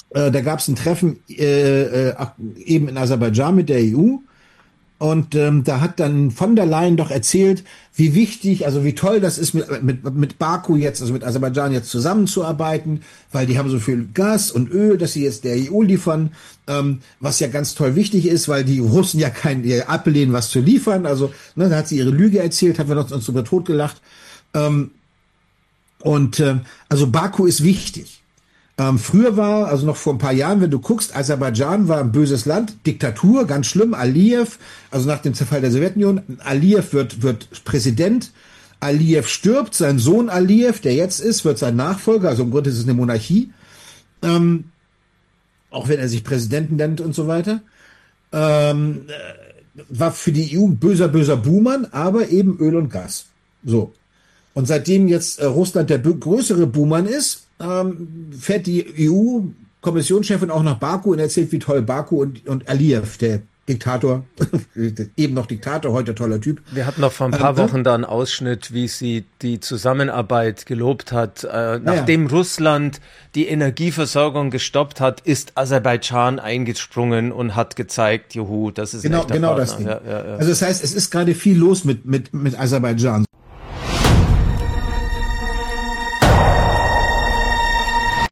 Da gab es ein Treffen eben in Aserbaidschan mit der EU. Und da hat dann von der Leyen doch erzählt, wie wichtig, also wie toll das ist, mit Baku jetzt, also mit Aserbaidschan jetzt zusammenzuarbeiten, weil die haben so viel Gas und Öl, dass sie jetzt der EU liefern, was ja ganz toll wichtig ist, weil die Russen ja ablehnen, was zu liefern. Also da hat sie ihre Lüge erzählt, haben wir uns drüber totgelacht. Also Baku ist wichtig. Früher war, also noch vor ein paar Jahren, wenn du guckst, Aserbaidschan war ein böses Land, Diktatur, ganz schlimm, Aliyev, also nach dem Zerfall der Sowjetunion, Aliyev wird Präsident, Aliyev stirbt, sein Sohn Aliyev, der jetzt ist, wird sein Nachfolger, also im Grunde ist es eine Monarchie, auch wenn er sich Präsidenten nennt und so weiter, war für die EU ein böser Buhmann, aber eben Öl und Gas. So. Und seitdem jetzt Russland der größere Buhmann ist, fährt die EU-Kommissionschefin auch nach Baku und erzählt, wie toll Baku und Aliyev, der Diktator, eben noch Diktator, heute toller Typ. Wir hatten noch vor ein paar Wochen da einen Ausschnitt, wie sie die Zusammenarbeit gelobt hat. Nachdem Russland die Energieversorgung gestoppt hat, ist Aserbaidschan eingesprungen und hat gezeigt, juhu, das ist ein echter genau Partner. das Ding. Also das heißt, es ist gerade viel los mit Aserbaidschan.